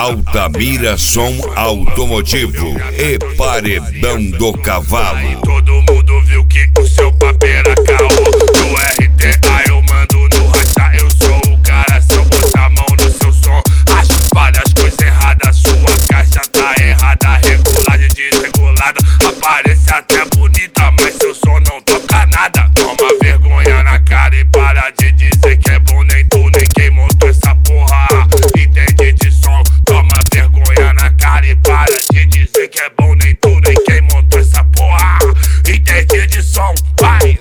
Altamira Som Automotivo e Paredão do Cavalo. Todo mundo viu que o seu papo era caô. No RTA eu mando no racha, eu sou o cara. Se eu botar a mão no seu som, acho várias coisas erradas. Sua caixa tá errada, regulagem desregulada. Aparece até bonita, mas seu som não toca nada. Toma vergonha na cara e para de dizer que é bom. Nem tu, nem quem montou essa porra entende de som. Toma vergonha na cara e para de dizer que é bom. Nem tu, nem quem montou essa porra entende de som. Vai!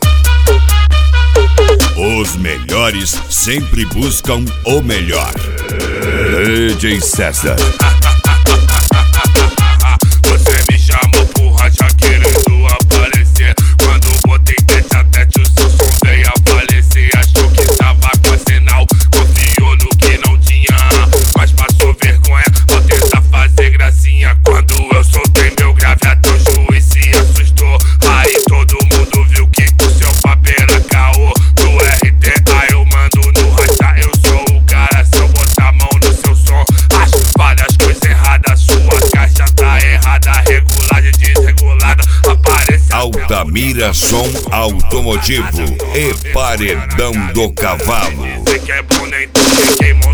Os melhores sempre buscam o melhor. DJ César. Você me chamou porra já querendo aparecer. Quando botei tete a tete o seu som veio a falecer. Achou que tava com sinal, confiou no que não tinha, mas passou vergonha. Vou tentar fazer gracinha. Quando eu soltei meu grave até o juiz se assustou. Aí todo mundo viu que o seu papo era caô. No RTA eu mando no racha, eu sou o cara. Se eu botar a mão no seu som, acho várias coisas erradas. Sua caixa tá errada, regulagem desregulada. Aparece Altamira Som Automotivo e Paredão do Cavalo. Sei que é bom, nem tu, nem quem